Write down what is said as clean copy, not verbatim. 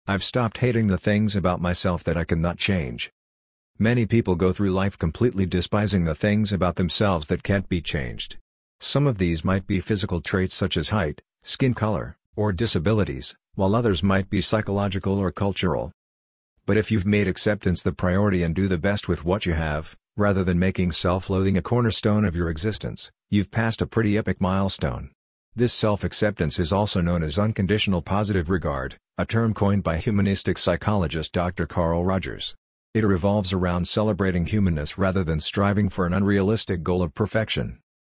I've stopped hating the things about myself that I cannot change. Many people go through life completely despising the things about themselves that can't be changed. Some of these might be physical traits such as height, skin color, or disabilities, while others might be psychological or cultural. But if you've made acceptance the priority and do the best with what you have, rather than making self-loathing a cornerstone of your existence, you've passed a pretty epic milestone. This self-acceptance is also known as unconditional positive regard, a term coined by humanistic psychologist Dr. Carl Rogers. It revolves around celebrating humanness rather than striving for an unrealistic goal of perfection.